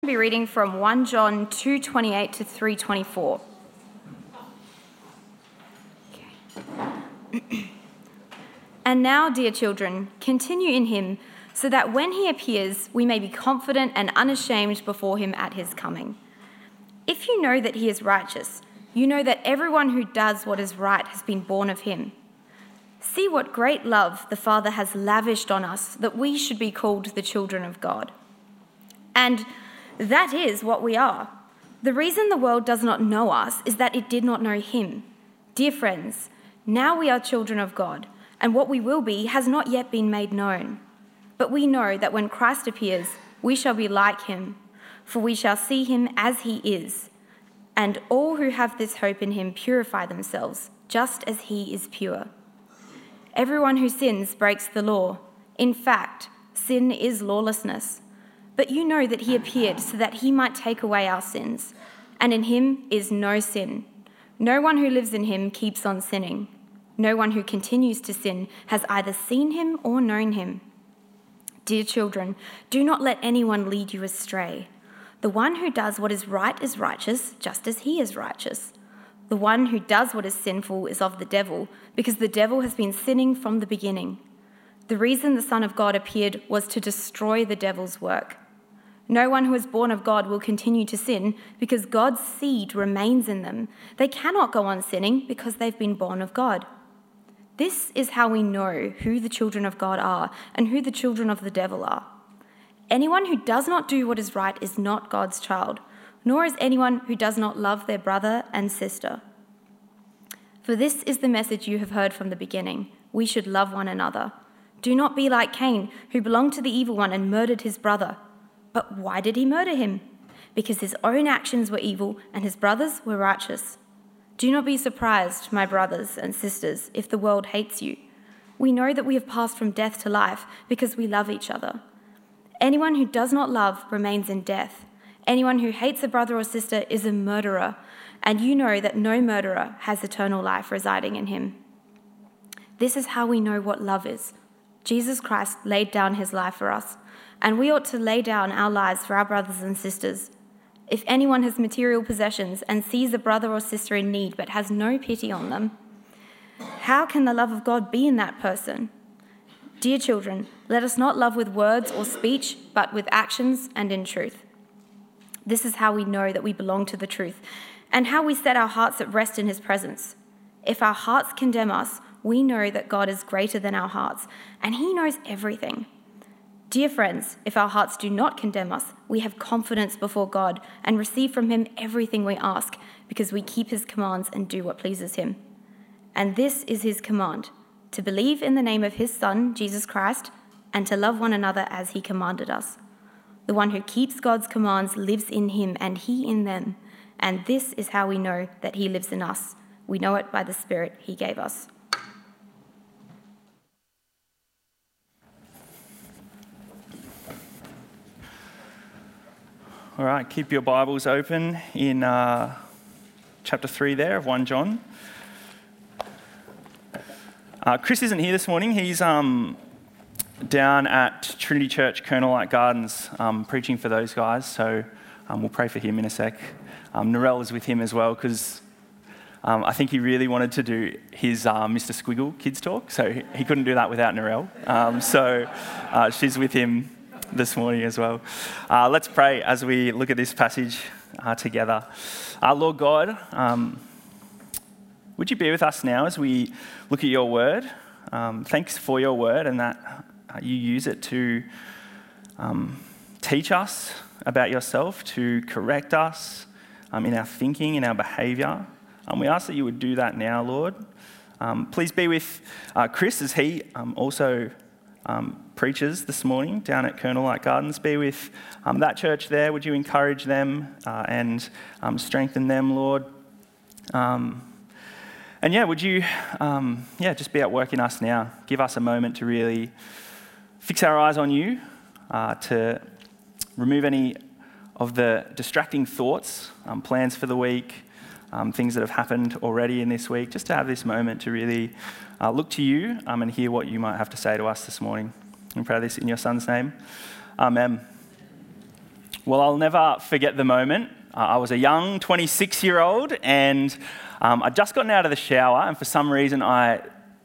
Be reading from 1 John 2:28 to 3:24. And now, dear children, continue in him, so that when he appears, we may be confident and unashamed before him at his coming. If you know that he is righteous, you know that everyone who does what is right has been born of him. See what great love the Father has lavished on us, that we should be called the children of God. And that is what we are. The reason the world does not know us is that it did not know him. Dear friends, now we are children of God, and what we will be has not yet been made known. But we know that when Christ appears, we shall be like him, for we shall see him as he is. And all who have this hope in him purify themselves, just as he is pure. Everyone who sins breaks the law. In fact, sin is lawlessness. But you know that he appeared so that he might take away our sins, and in him is no sin. No one who lives in him keeps on sinning. No one who continues to sin has either seen him or known him. Dear children, do not let anyone lead you astray. The one who does what is right is righteous, just as he is righteous. The one who does what is sinful is of the devil, because the devil has been sinning from the beginning. The reason the Son of God appeared was to destroy the devil's work. No one who is born of God will continue to sin because God's seed remains in them. They cannot go on sinning because they've been born of God. This is how we know who the children of God are and who the children of the devil are. Anyone who does not do what is right is not God's child, nor is anyone who does not love their brother and sister. For this is the message you have heard from the beginning: we should love one another. Do not be like Cain, who belonged to the evil one and murdered his brother. But why did he murder him? Because his own actions were evil and his brothers were righteous. Do not be surprised, my brothers and sisters, if the world hates you. We know that we have passed from death to life because we love each other. Anyone who does not love remains in death. Anyone who hates a brother or sister is a murderer, and you know that no murderer has eternal life residing in him. This is how we know what love is. Jesus Christ laid down his life for us, and we ought to lay down our lives for our brothers and sisters. If anyone has material possessions and sees a brother or sister in need but has no pity on them, how can the love of God be in that person? Dear children, let us not love with words or speech, but with actions and in truth. This is how we know that we belong to the truth, and how we set our hearts at rest in his presence. If our hearts condemn us, we know that God is greater than our hearts, and he knows everything. Dear friends, if our hearts do not condemn us, we have confidence before God and receive from him everything we ask, because we keep his commands and do what pleases him. And this is his command: to believe in the name of his Son, Jesus Christ, and to love one another as he commanded us. The one who keeps God's commands lives in him and he in them, and this is how we know that he lives in us. We know it by the Spirit he gave us. All right, keep your Bibles open in chapter 3 there of 1 John. Chris isn't here this morning. He's down at Trinity Church, Colonel Light Gardens, preaching for those guys. So we'll pray for him in a sec. Narelle is with him as well because I think he really wanted to do his Mr. Squiggle kids talk. So he couldn't do that without Narelle. So she's with him this morning as well. Let's pray as we look at this passage together. Lord God, would you be with us now as we look at your word? Thanks for your word and that you use it to teach us about yourself, to correct us in our thinking, in our behaviour. We ask that you would do that now, Lord. Please be with Chris as he also preachers this morning down at Colonel Light Gardens. Be with that church there. Would you encourage them and strengthen them, Lord? Would you just be at work in us now. Give us a moment to really fix our eyes on you, to remove any of the distracting thoughts, plans for the week, things that have happened already in this week, just to have this moment to really look to you and hear what you might have to say to us this morning. We pray this in your Son's name. Amen. Well, I'll never forget the moment. I was a young 26-year-old, and I'd just gotten out of the shower, and for some reason I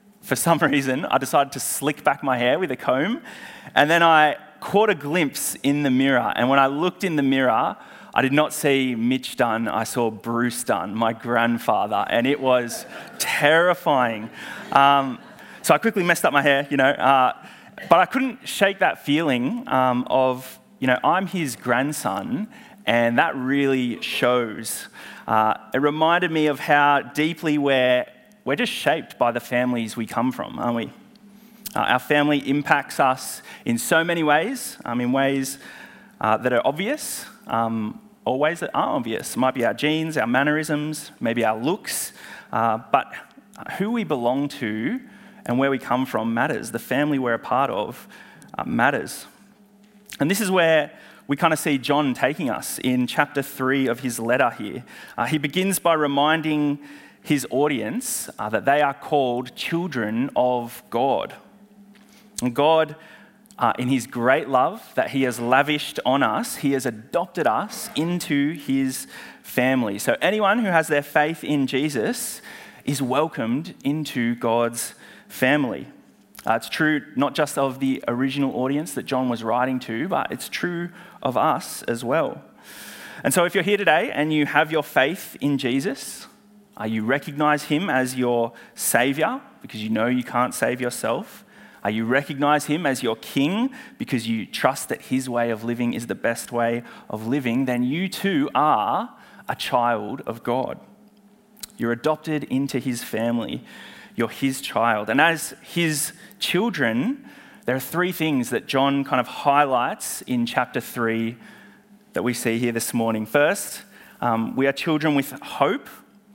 decided to slick back my hair with a comb, and then I caught a glimpse in the mirror. And when I looked in the mirror, I did not see Mitch Dunn, I saw Bruce Dunn, my grandfather, and it was terrifying. So I quickly messed up my hair, but I couldn't shake that feeling of, I'm his grandson, and that really shows. It reminded me of how deeply we're just shaped by the families we come from, aren't we? Our family impacts us in so many ways, in ways that are obvious, or ways that aren't obvious. It might be our genes, our mannerisms, maybe our looks, but who we belong to and where we come from matters. The family we're a part of matters. And this is where we kind of see John taking us in chapter 3 of his letter here. He begins by reminding his audience that they are called children of God. And God, in his great love that he has lavished on us, he has adopted us into his family. So anyone who has their faith in Jesus is welcomed into God's family. It's true not just of the original audience that John was writing to, but it's true of us as well. And so if you're here today and you have your faith in Jesus, you recognize him as your Saviour because you know you can't save yourself, you recognize him as your King because you trust that his way of living is the best way of living, then you too are a child of God. You're adopted into his family. You're his child. And as his children, there are three things that John kind of highlights in chapter 3 that we see here this morning. First, we are children with hope.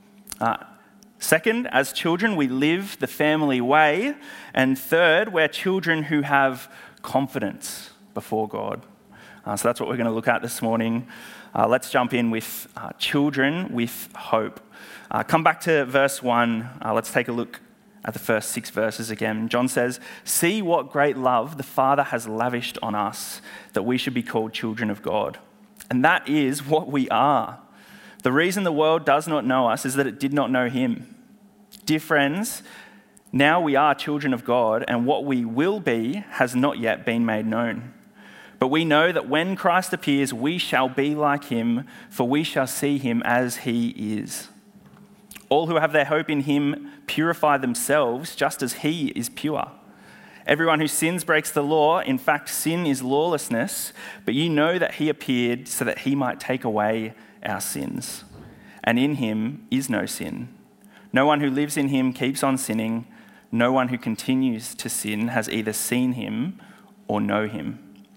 Second, as children, we live the family way. And third, we're children who have confidence before God. So that's what we're going to look at this morning. Let's jump in with children with hope. Come back to verse 1. Let's take a look at the first 6 verses again. John says, "See what great love the Father has lavished on us, that we should be called children of God. And that is what we are. The reason the world does not know us is that it did not know him. Dear friends, now we are children of God, and what we will be has not yet been made known. But we know that when Christ appears, we shall be like him, for we shall see him as he is. All who have their hope in him purify themselves just as he is pure. Everyone who sins breaks the law. In fact, sin is lawlessness. But you know that he appeared so that he might take away our sins. And in him is no sin. No one who lives in him keeps on sinning. No one who continues to sin has either seen him or know him."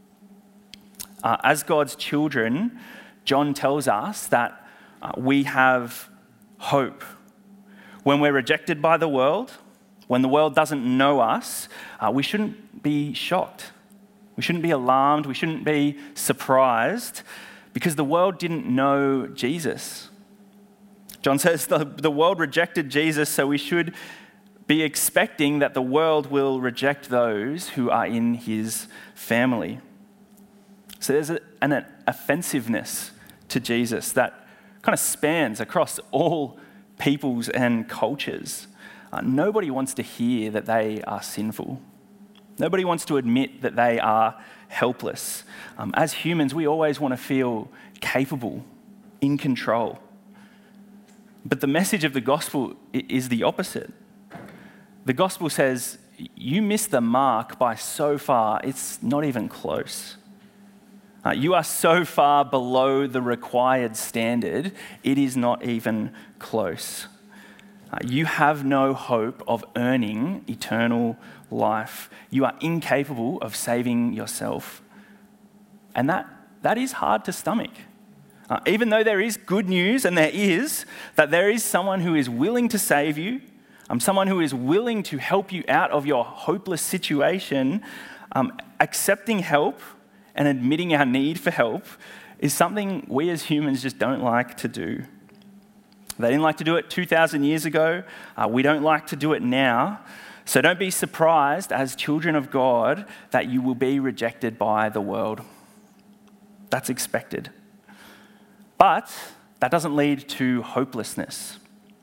As God's children, John tells us that we have hope. When we're rejected by the world, when the world doesn't know us, we shouldn't be shocked. We shouldn't be alarmed. We shouldn't be surprised because the world didn't know Jesus. John says the world rejected Jesus, so we should be expecting that the world will reject those who are in his family. So there's an offensiveness to Jesus that kind of spans across all peoples and cultures. Nobody wants to hear that they are sinful. Nobody wants to admit that they are helpless. As humans, we always want to feel capable, in control. But the message of the gospel is the opposite. The gospel says, you missed the mark by so far, it's not even close. You are so far below the required standard, it is not even close. You have no hope of earning eternal life. You are incapable of saving yourself. And that is hard to stomach. Even though there is good news, and there is someone who is willing to save you, someone who is willing to help you out of your hopeless situation, accepting help and admitting our need for help is something we as humans just don't like to do. They didn't like to do it 2,000 years ago. We don't like to do it now. So don't be surprised as children of God that you will be rejected by the world. That's expected. But that doesn't lead to hopelessness.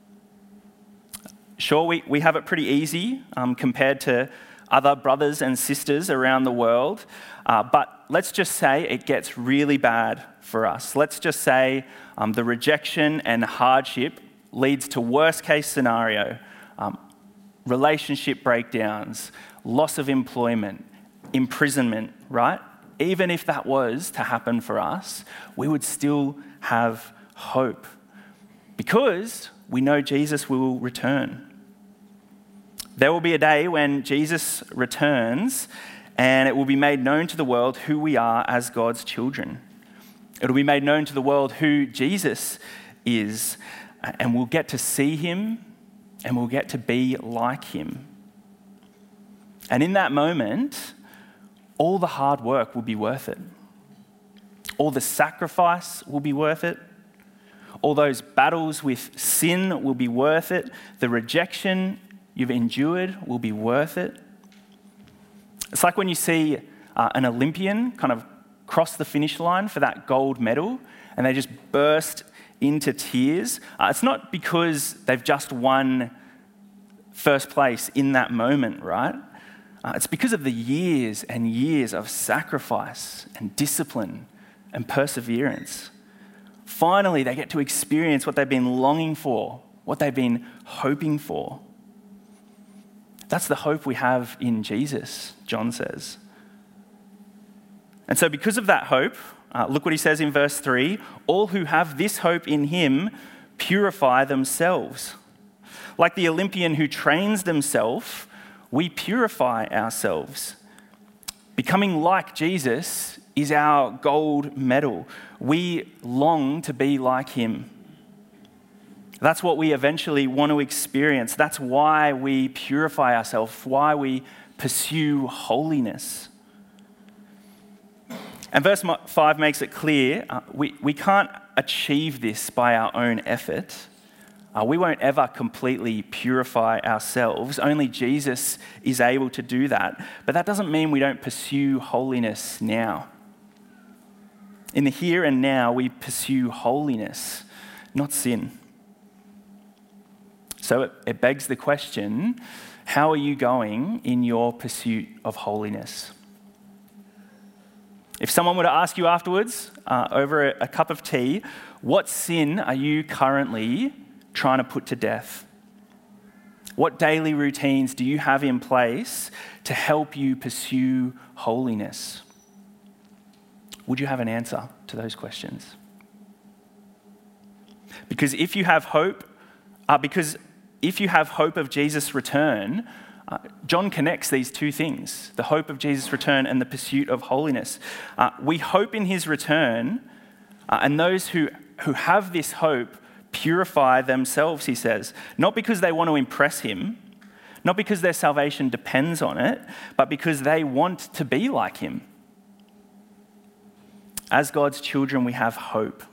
Sure, we have it pretty easy compared to other brothers and sisters around the world, but let's just say it gets really bad for us. Let's just say the rejection and hardship leads to worst case scenario, relationship breakdowns, loss of employment, imprisonment, right? Even if that was to happen for us, we would still have hope because we know Jesus will return. There will be a day when Jesus returns and it will be made known to the world who we are as God's children. It will be made known to the world who Jesus is, and we'll get to see him and we'll get to be like him. And in that moment, all the hard work will be worth it. All the sacrifice will be worth it. All those battles with sin will be worth it. The rejection you've endured will be worth it. It's like when you see an Olympian kind of cross the finish line for that gold medal and they just burst into tears. It's not because they've just won first place in that moment, right? It's because of the years and years of sacrifice and discipline and perseverance. Finally, they get to experience what they've been longing for, what they've been hoping for. That's the hope we have in Jesus, John says. And so because of that hope, look what he says in verse 3, all who have this hope in him purify themselves. Like the Olympian who trains themselves, we purify ourselves. Becoming like Jesus is our gold medal. We long to be like him. That's what we eventually want to experience. That's why we purify ourselves, why we pursue holiness. And verse 5 makes it clear we can't achieve this by our own effort. We won't ever completely purify ourselves. Only Jesus is able to do that. But that doesn't mean we don't pursue holiness now. In the here and now, we pursue holiness, not sin. So it begs the question, how are you going in your pursuit of holiness? If someone were to ask you afterwards, over a cup of tea, what sin are you currently trying to put to death? What daily routines do you have in place to help you pursue holiness? Would you have an answer to those questions? Because if you have hope of Jesus' return, John connects these two things, the hope of Jesus' return and the pursuit of holiness. We hope in his return, and those who have this hope purify themselves, he says, not because they want to impress him, not because their salvation depends on it, but because they want to be like him. As God's children, we have hope.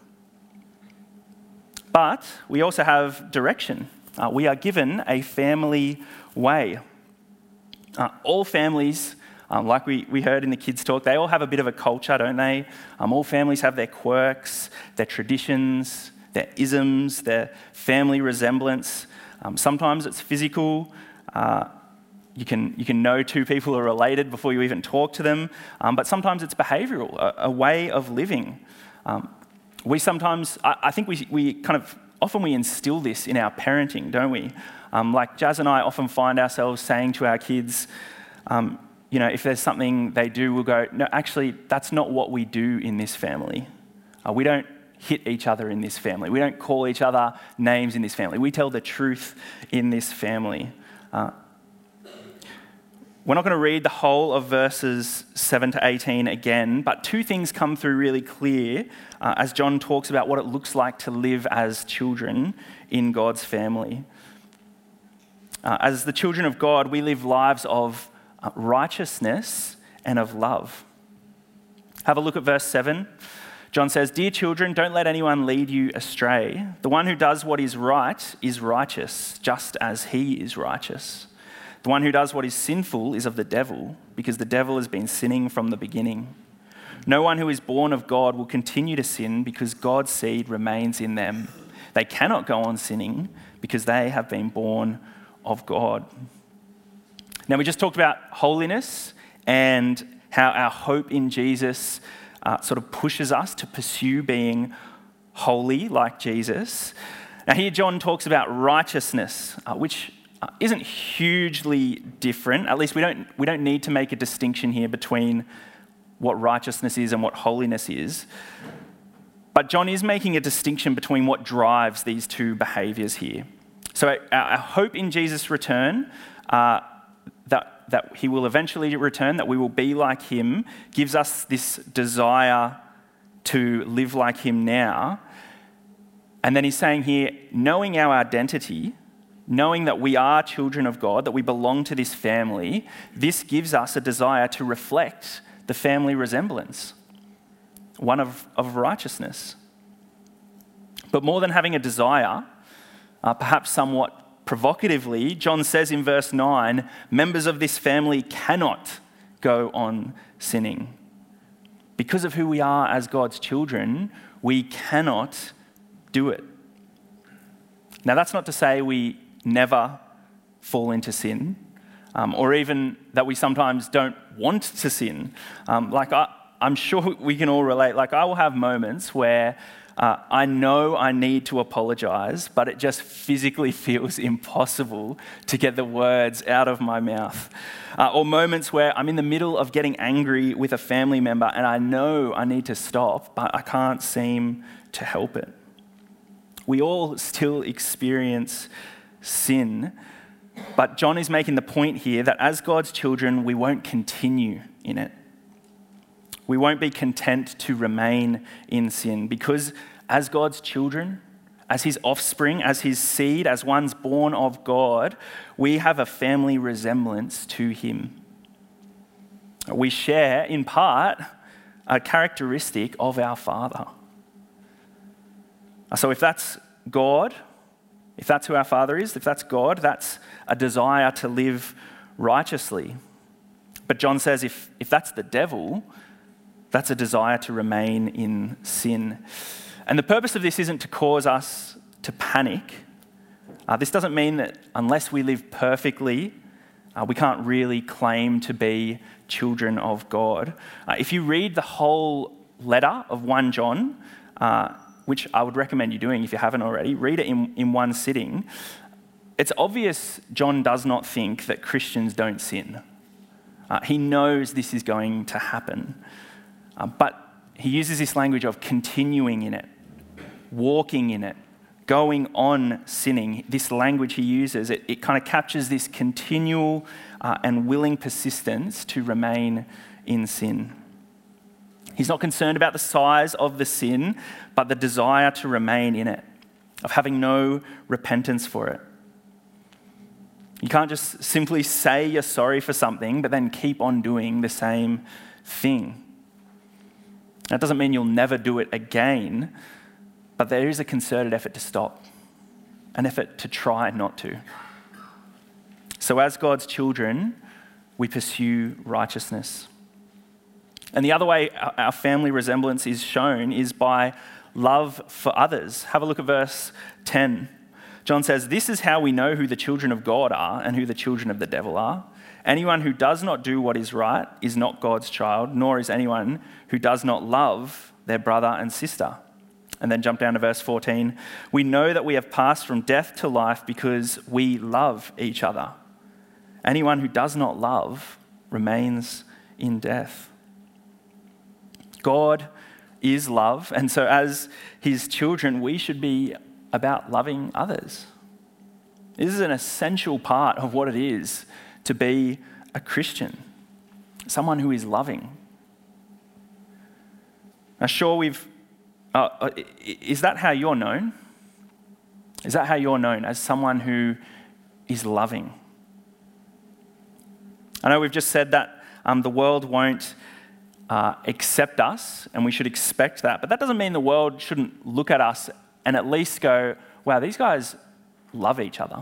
But we also have direction. We are given a family way. All families, like we heard in the kids' talk, they all have a bit of a culture, don't they? All families have their quirks, their traditions, their isms, their family resemblance. Sometimes it's physical. You can know two people are related before you even talk to them. But sometimes it's behavioural, a way of living. I think we kind of often we instill this in our parenting, don't we? Like Jazz and I often find ourselves saying to our kids, if there's something they do, we'll go, no, actually, that's not what we do in this family. We don't hit each other in this family. We don't call each other names in this family. We tell the truth in this family. We're not going to read the whole of verses 7 to 18 again, but two things come through really clear as John talks about what it looks like to live as children in God's family. As the children of God, we live lives of righteousness and of love. Have a look at verse 7. John says, "Dear children, don't let anyone lead you astray. The one who does what is right is righteous, just as he is righteous. The one who does what is sinful is of the devil, because the devil has been sinning from the beginning. No one who is born of God will continue to sin because God's seed remains in them. They cannot go on sinning because they have been born of God. Now, we just talked about holiness and how our hope in Jesus sort of pushes us to pursue being holy like Jesus. Now, here John talks about righteousness, which isn't hugely different. At least we don't need to make a distinction here between what righteousness is and what holiness is. But John is making a distinction between what drives these two behaviours here. So our hope in Jesus' return, that he will eventually return, that we will be like him, gives us this desire to live like him now. And then he's saying here, knowing our identity, knowing that we are children of God, that we belong to this family, this gives us a desire to reflect the family resemblance, one of righteousness. But more than having a desire, perhaps somewhat provocatively, John says in verse 9, members of this family cannot go on sinning. Because of who we are as God's children, we cannot do it. Now, that's not to say we never fall into sin, or even that we sometimes don't want to sin. I'm sure we can all relate. Like, I will have moments where I know I need to apologize, but it just physically feels impossible to get the words out of my mouth. Or moments where I'm in the middle of getting angry with a family member and I know I need to stop, but I can't seem to help it. We all still experience sin, but John is making the point here that as God's children, we won't continue in it. We won't be content to remain in sin because as God's children, as his offspring, as his seed, as ones born of God, we have a family resemblance to him. We share, in part, a characteristic of our Father. So if that's God, if that's who our Father is, if that's God, that's a desire to live righteously. But John says if that's the devil, that's a desire to remain in sin. And the purpose of this isn't to cause us to panic. This doesn't mean that unless we live perfectly, we can't really claim to be children of God. If you read the whole letter of 1 John, which I would recommend you doing if you haven't already, read it in one sitting. It's obvious John does not think that Christians don't sin. He knows this is going to happen. But he uses this language of continuing in it, walking in it, going on sinning. This language he uses, it kind of captures this continual and willing persistence to remain in sin. He's not concerned about the size of the sin, but the desire to remain in it, of having no repentance for it. You can't just simply say you're sorry for something, but then keep on doing the same thing. That doesn't mean you'll never do it again, but there is a concerted effort to stop, an effort to try not to. So as God's children, we pursue righteousness. And the other way our family resemblance is shown is by love for others. Have a look at verse 10. John says, "This is how we know who the children of God are and who the children of the devil are. Anyone who does not do what is right is not God's child, nor is anyone who does not love their brother and sister." And then jump down to verse 14. "We know that we have passed from death to life because we love each other. Anyone who does not love remains in death." God is love, and so as his children, we should be about loving others. This is an essential part of what it is to be a Christian, someone who is loving. Now, sure, is that how you're known? Is that how you're known, as someone who is loving? I know we've just said that the world won't accept us, and we should expect that. But that doesn't mean the world shouldn't look at us and at least go, wow, these guys love each other.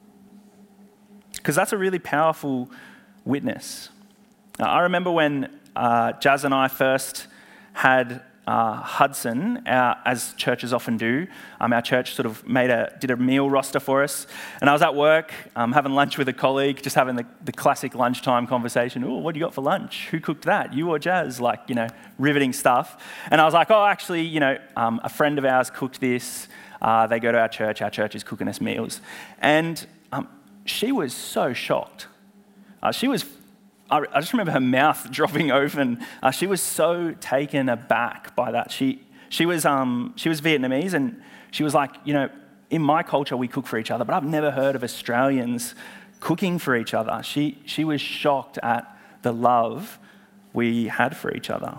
Because that's a really powerful witness. Now, I remember when Jazz and I first had Hudson, as churches often do, our church sort of did a meal roster for us. And I was at work, having lunch with a colleague, just having the classic lunchtime conversation. Oh, what do you got for lunch? Who cooked that? You or Jazz? Riveting stuff. And I was like, oh, actually, a friend of ours cooked this. They go to our church is cooking us meals. And she was so shocked. I just remember her mouth dropping open. She was so taken aback by that. She was Vietnamese, and she was like, in my culture we cook for each other, but I've never heard of Australians cooking for each other. She was shocked at the love we had for each other.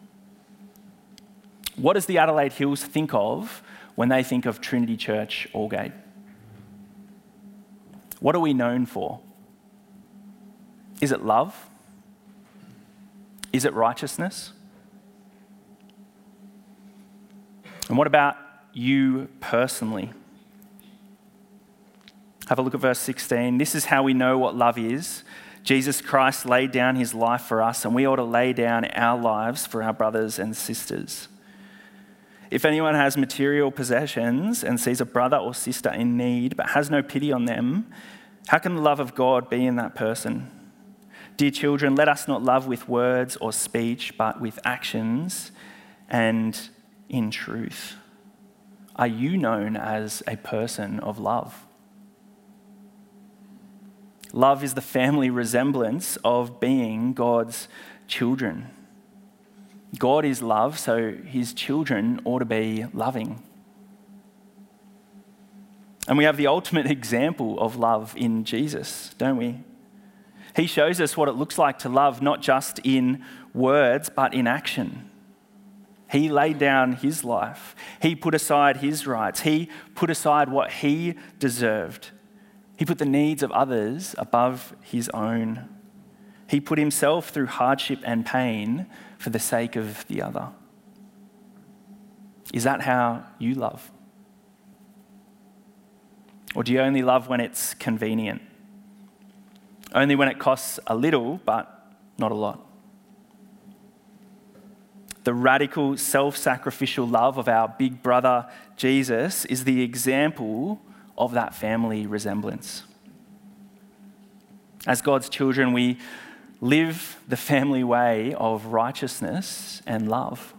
What does the Adelaide Hills think of when they think of Trinity Church Aldgate? What are we known for? Is it love? Is it righteousness? And what about you personally? Have a look at verse 16. This is how we know what love is. Jesus Christ laid down his life for us, and we ought to lay down our lives for our brothers and sisters. If anyone has material possessions and sees a brother or sister in need but has no pity on them, how can the love of God be in that person? Dear children, let us not love with words or speech, but with actions and in truth. Are you known as a person of love? Love is the family resemblance of being God's children. God is love, so his children ought to be loving. And we have the ultimate example of love in Jesus, don't we? He shows us what it looks like to love, not just in words, but in action. He laid down his life. He put aside his rights. He put aside what he deserved. He put the needs of others above his own. He put himself through hardship and pain for the sake of the other. Is that how you love? Or do you only love when it's convenient? Only when it costs a little, but not a lot? The radical, self-sacrificial love of our big brother Jesus is the example of that family resemblance. As God's children, we live the family way of righteousness and love.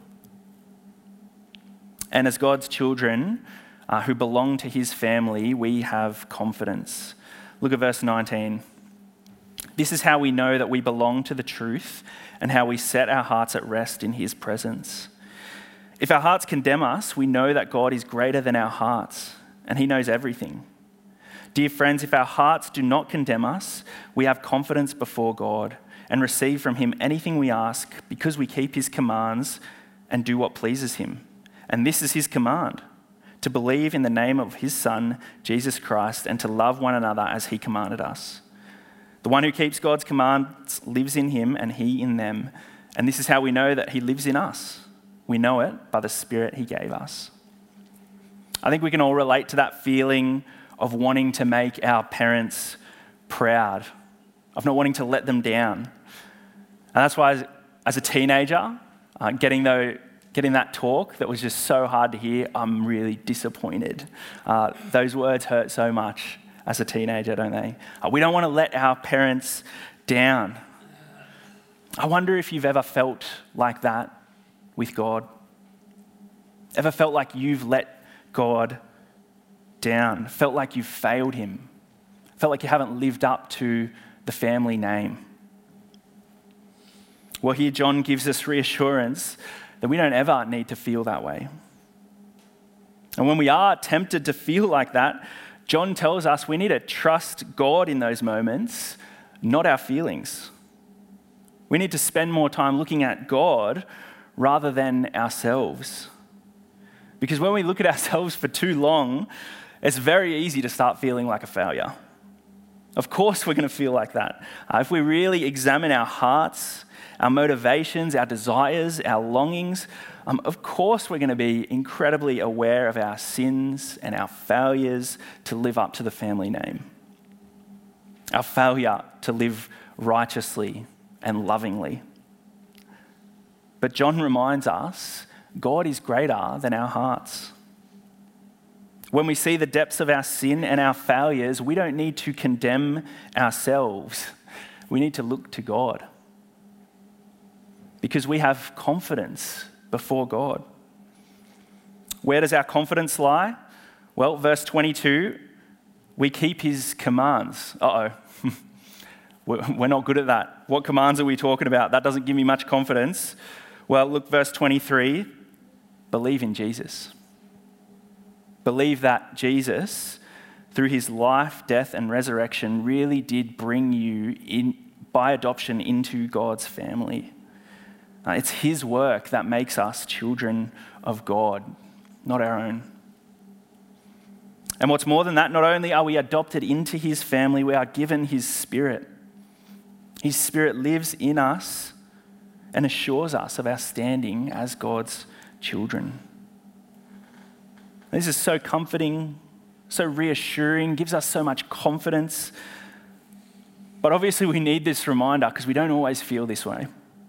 And as God's children who belong to his family, we have confidence. Look at verse 19. This is how we know that we belong to the truth and how we set our hearts at rest in his presence. If our hearts condemn us, we know that God is greater than our hearts and he knows everything. Dear friends, if our hearts do not condemn us, we have confidence before God and receive from him anything we ask because we keep his commands and do what pleases him. And this is his command, to believe in the name of his Son, Jesus Christ, and to love one another as he commanded us. The one who keeps God's commands lives in him and he in them. And this is how we know that he lives in us. We know it by the Spirit he gave us. I think we can all relate to that feeling of wanting to make our parents proud, of not wanting to let them down. And that's why as a teenager, getting that talk that was just so hard to hear, I'm really disappointed. Those words hurt so much as a teenager, don't they? We don't want to let our parents down. I wonder if you've ever felt like that with God. Ever felt like you've let God down? Felt like you've failed him? Felt like you haven't lived up to the family name? Well, here John gives us reassurance that we don't ever need to feel that way. And when we are tempted to feel like that, John tells us we need to trust God in those moments, not our feelings. We need to spend more time looking at God rather than ourselves. Because when we look at ourselves for too long, it's very easy to start feeling like a failure. Of course we're going to feel like that. If we really examine our hearts, our motivations, our desires, our longings, of course we're going to be incredibly aware of our sins and our failures to live up to the family name. Our failure to live righteously and lovingly. But John reminds us, God is greater than our hearts. When we see the depths of our sin and our failures, we don't need to condemn ourselves. We need to look to God. Because we have confidence before God. Where does our confidence lie? Well, verse 22, we keep his commands. We're not good at that. What commands are we talking about? That doesn't give me much confidence. Well, look, verse 23, believe in Jesus. Believe that Jesus, through his life, death, and resurrection, really did bring you in by adoption into God's family. It's his work that makes us children of God, not our own. And what's more than that, not only are we adopted into his family, we are given his Spirit. His Spirit lives in us and assures us of our standing as God's children. This is so comforting, so reassuring, gives us so much confidence. But obviously we need this reminder because we don't always feel this way.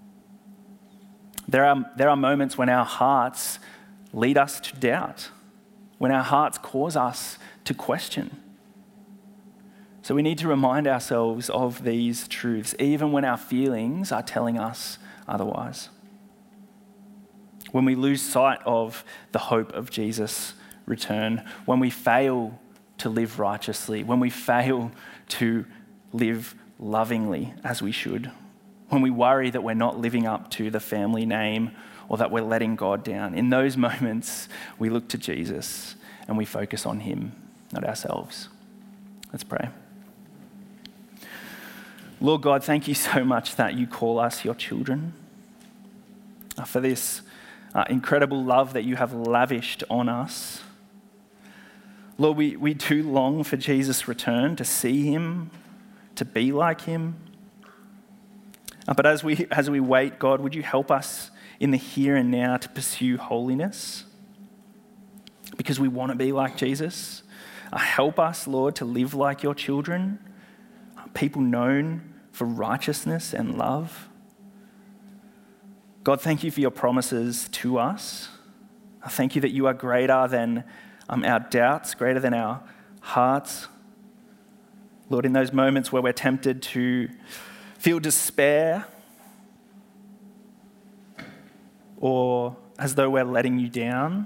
There are moments when our hearts lead us to doubt, when our hearts cause us to question. So we need to remind ourselves of these truths, even when our feelings are telling us otherwise. When we lose sight of the hope of Jesus' return, when we fail to live righteously, when we fail to live lovingly as we should, when we worry that we're not living up to the family name or that we're letting God down, in those moments we look to Jesus and we focus on him, not ourselves. Let's pray. Lord God, thank you so much that you call us your children, for this incredible love that you have lavished on us. Lord, we do long for Jesus' return, to see him, to be like him. But as we wait, God, would you help us in the here and now to pursue holiness? Because we want to be like Jesus. Help us, Lord, to live like your children, people known for righteousness and love. God, thank you for your promises to us. I thank you that you are greater than our doubts, greater than our hearts. Lord, in those moments where we're tempted to feel despair or as though we're letting you down,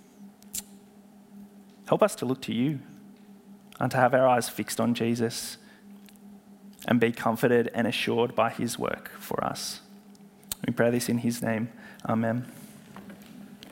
help us to look to you and to have our eyes fixed on Jesus and be comforted and assured by his work for us. We pray this in his name. Amen.